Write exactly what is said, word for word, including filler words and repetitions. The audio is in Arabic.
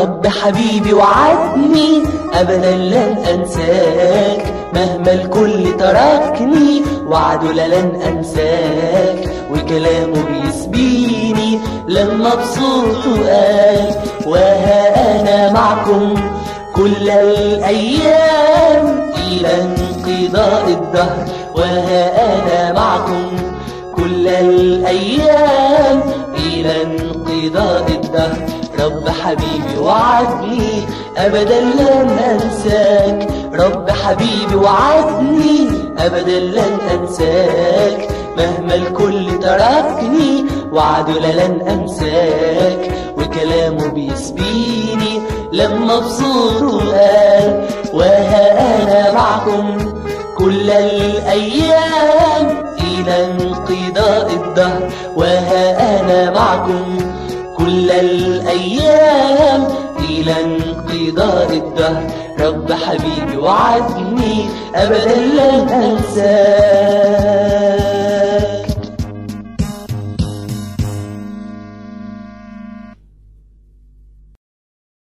رب حبيبي وعدني أبدا لن أنساك، مهما الكل تركني وعده لن أنساك، وكلامه بيسبيني لما بصوته قال وها أنا معكم كل الأيام إلى انقضاء الدهر، وها أنا معكم كل الأيام إلى انقضاء الدهر. رب حبيبي وعدني أبدا لن أنساك، رب حبيبي وعدني أبدا لن أنساك، مهما الكل تركني وعده لن أنساك، وكلامه بيسبيني لما بصوته قال وها أنا معكم كل الأيام إلى انقضاء الدهر، وها أنا معكم كل الأيام إلى انقضاء الدهر. رب حبيبي وعدني أبدا لن أنساك.